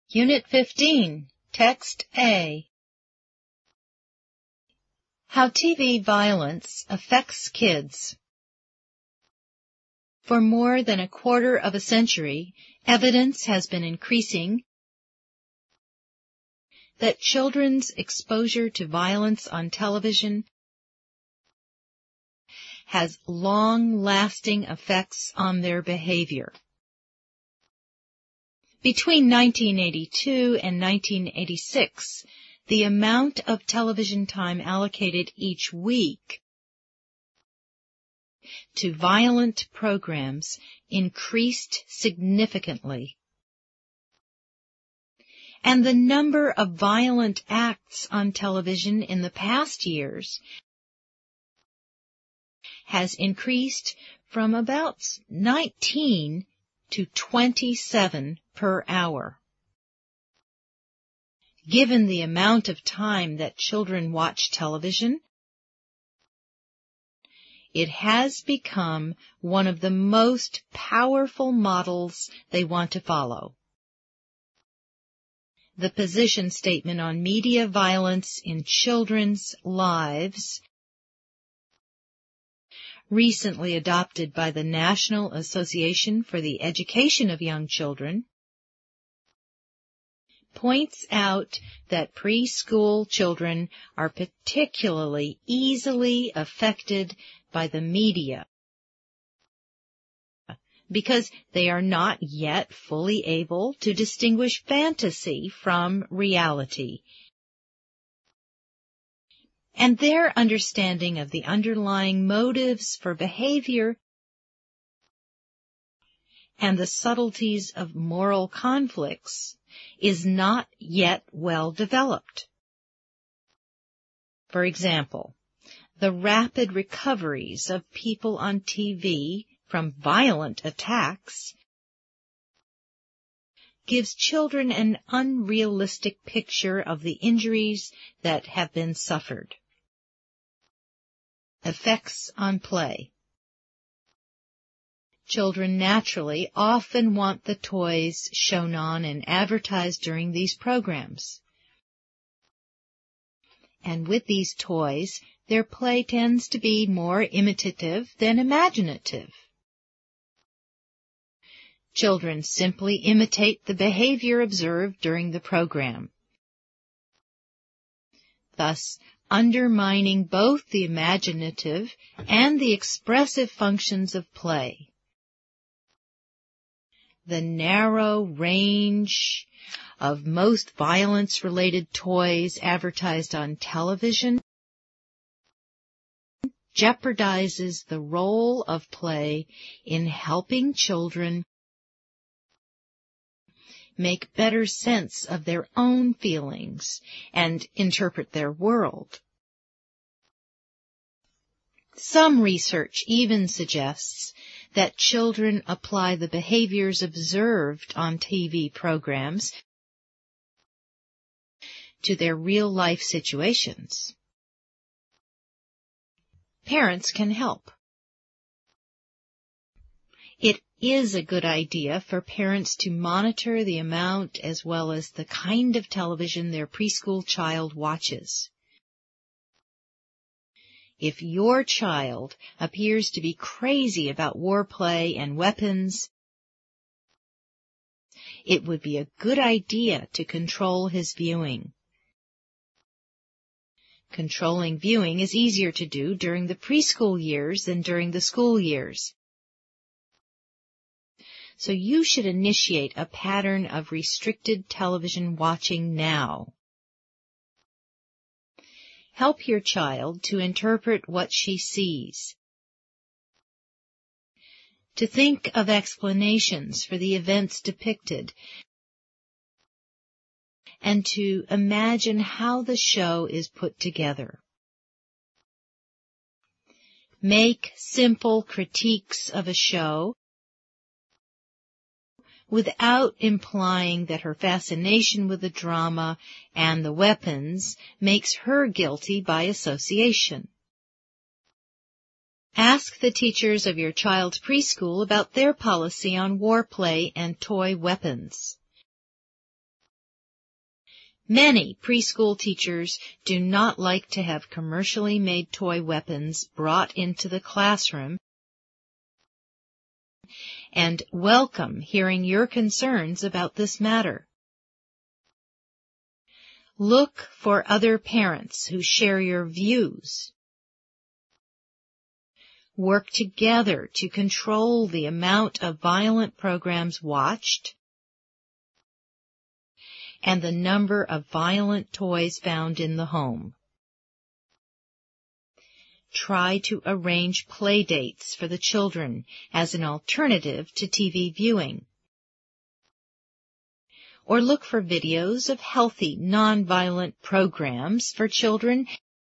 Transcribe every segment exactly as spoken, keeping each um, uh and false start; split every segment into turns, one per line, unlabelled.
Unit fifteen, Text A. How T V violence affects kids. For more than a quarter of a century, evidence has been increasing that children's exposure to violence on television has long-lasting effects on their behavior. Between nineteen eighty-two and nineteen eighty-six, the amount of television time allocated each week to violent programs increased significantly, and the number of violent acts on television in the past years has increased from about nineteen to twenty-seven per hour. Given the amount of time that children watch television, it has become one of the most powerful models they want to follow. The position statement on media violence in children's lives, recently adopted by the National Association for the Education of Young Children, points out that preschool children are particularly easily affected by the media because they are not yet fully able to distinguish fantasy from reality, and their understanding of the underlying motives for behavior and the subtleties of moral conflicts is not yet well developed. For example, the rapid recoveries of people on T V from violent attacks gives children an unrealistic picture of the injuries that have been suffered. Effects on play. Children naturally often want the toys shown on and advertised during these programs. And with these toys, their play tends to be more imitative than imaginative. Children simply imitate the behavior observed during the program, thus undermining both the imaginative and the expressive functions of play. The narrow range of most violence-related toys advertised on television jeopardizes the role of play in helping children make better sense of their own feelings and interpret their world. Some research even suggests that children apply the behaviors observed on T V programs to their real-life situations. Parents can help. It is a good idea for parents to monitor the amount as well as the kind of television their preschool child watches. If your child appears to be crazy about war play and weapons, it would be a good idea to control his viewing. Controlling viewing is easier to do during the preschool years than during the school years. So you should initiate a pattern of restricted television watching now. Help your child to interpret what she sees, to think of explanations for the events depicted, and to imagine how the show is put together. Make simple critiques of a show without implying that her fascination with the drama and the weapons makes her guilty by association. Ask the teachers of your child's preschool about their policy on war play and toy weapons. Many preschool teachers do not like to have commercially made toy weapons brought into the classroom and welcome hearing your concerns about this matter. Look for other parents who share your views. Work together to control the amount of violent programs watched and the number of violent toys found in the home. Try to arrange play dates for the children as an alternative to T V viewing. Or look for videos of healthy, nonviolent programs for children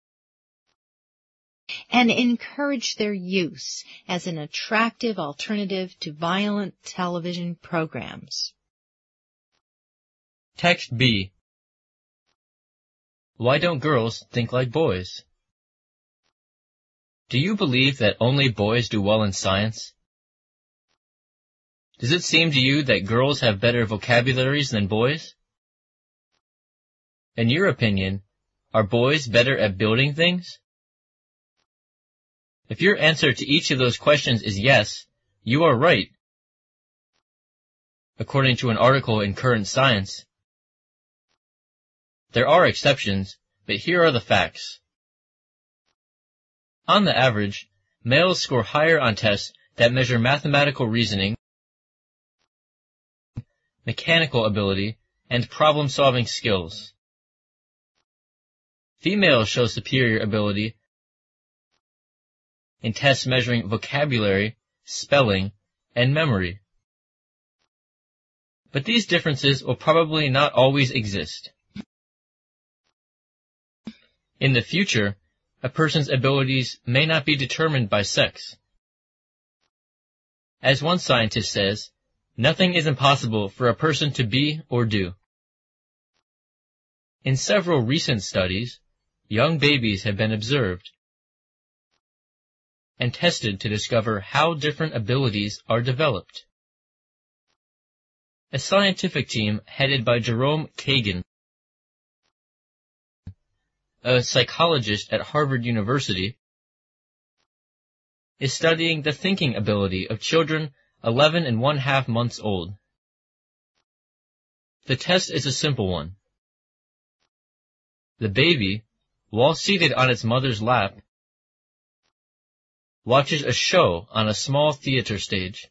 and encourage their use as an attractive alternative to violent television programs.
Text B. Why don't girls think like boys? Do you believe that only boys do well in science? Does it seem to you that girls have better vocabularies than boys? In your opinion, are boys better at building things? If your answer to each of those questions is yes, you are right, according to an article in Current Science. There are exceptions, but here are the facts. On the average, males score higher on tests that measure mathematical reasoning, mechanical ability, and problem-solving skills. Females show superior ability in tests measuring vocabulary, spelling, and memory. But these differences will probably not always exist. In the future, a person's abilities may not be determined by sex. As one scientist says, nothing is impossible for a person to be or do. In several recent studies, young babies have been observed and tested to discover how different abilities are developed. A scientific team headed by Jerome Kagan, a psychologist at Harvard University, is studying the thinking ability of children eleven and one half months old. The test is a simple one. The baby, while seated on its mother's lap, watches a show on a small theater stage.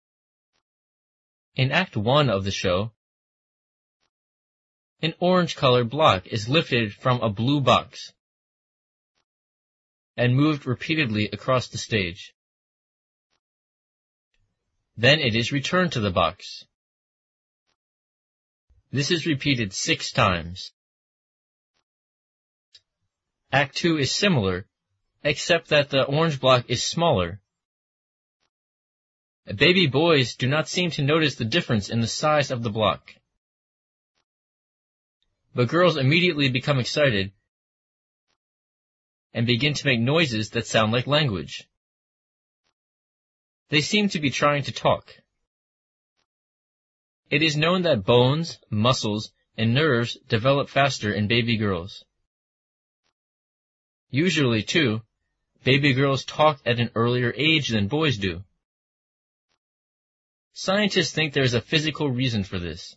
In Act one of the show, an orange-colored block is lifted from a blue box and moved repeatedly across the stage. Then it is returned to the box. This is repeated six times. Act two is similar, except that the orange block is smaller. Baby boys do not seem to notice the difference in the size of the block. But girls immediately become excited and begin to make noises that sound like language. They seem to be trying to talk. It is known that bones, muscles, and nerves develop faster in baby girls. Usually, too, baby girls talk at an earlier age than boys do. Scientists think there is a physical reason for this.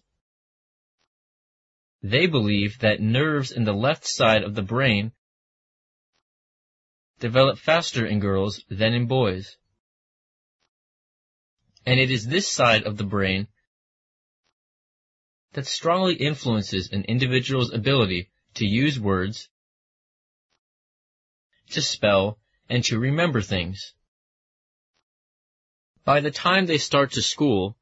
They believe that nerves in the left side of the brain develop faster in girls than in boys. And it is this side of the brain that strongly influences an individual's ability to use words, to spell, and to remember things. By the time they start to school,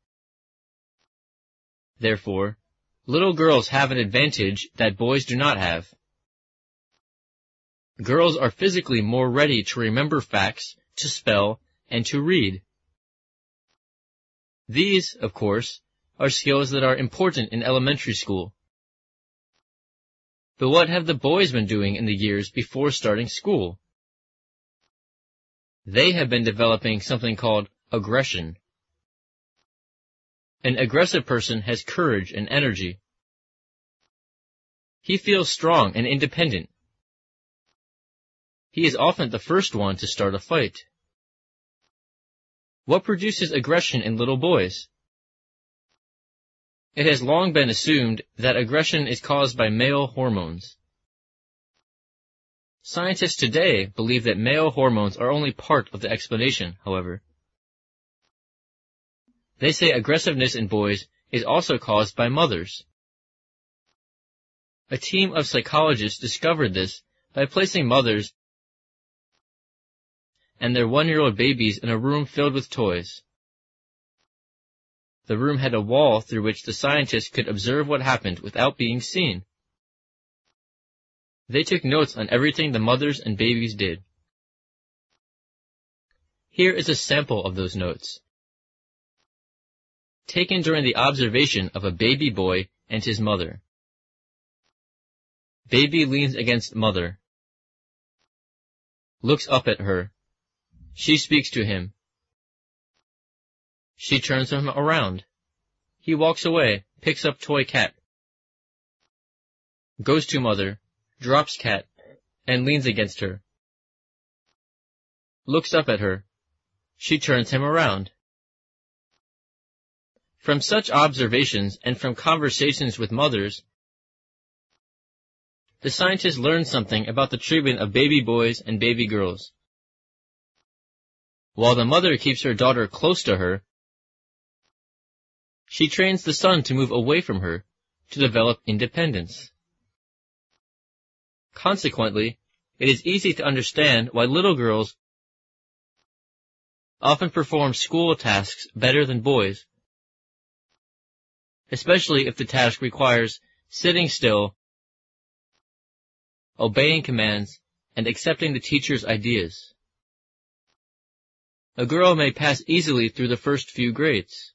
therefore, little girls have an advantage that boys do not have. Girls are physically more ready to remember facts, to spell, and to read. These, of course, are skills that are important in elementary school. But what have the boys been doing in the years before starting school? They have been developing something called aggression. An aggressive person has courage and energy. He feels strong and independent. He is often the first one to start a fight. What produces aggression in little boys? It has long been assumed that aggression is caused by male hormones. Scientists today believe that male hormones are only part of the explanation, however. They say aggressiveness in boys is also caused by mothers. A team of psychologists discovered this by placing mothers and their one-year-old babies in a room filled with toys. The room had a wall through which the scientists could observe what happened without being seen. They took notes on everything the mothers and babies did. Here is a sample of those notes. Taken during the observation of a baby boy and his mother. Baby leans against mother. Looks up at her. She speaks to him. She turns him around. He walks away, picks up toy cat. Goes to mother, drops cat, and leans against her. Looks up at her. She turns him around. From such observations and from conversations with mothers, the scientists learned something about the treatment of baby boys and baby girls. While the mother keeps her daughter close to her, she trains the son to move away from her, to develop independence. Consequently, it is easy to understand why little girls often perform school tasks better than boys, especially if the task requires sitting still, obeying commands, and accepting the teacher's ideas. A girl may pass easily through the first few grades,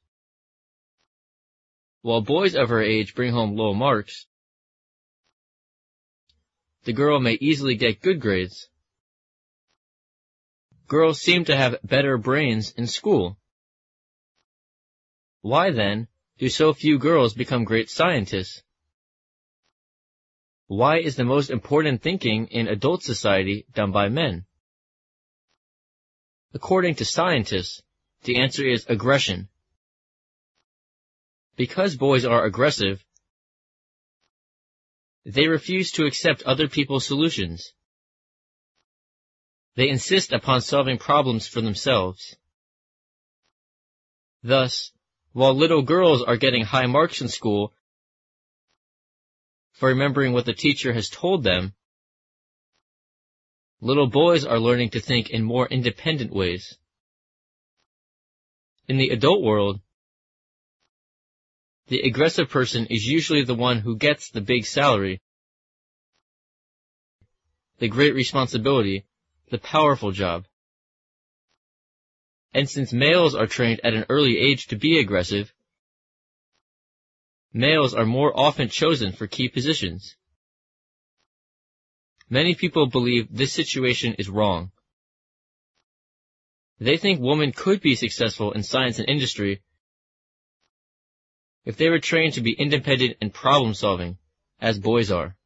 while boys of her age bring home low marks. The girl may easily get good grades. Girls seem to have better brains in school. Why, then, do so few girls become great scientists? Why is the most important thinking in adult society done by men? According to scientists, the answer is aggression. Because boys are aggressive, they refuse to accept other people's solutions. They insist upon solving problems for themselves. Thus, while little girls are getting high marks in school for remembering what the teacher has told them, little boys are learning to think in more independent ways. In the adult world, the aggressive person is usually the one who gets the big salary, the great responsibility, the powerful job. And since males are trained at an early age to be aggressive, males are more often chosen for key positions. Many people believe this situation is wrong. They think women could be successful in science and industry if they were trained to be independent and problem-solving, as boys are.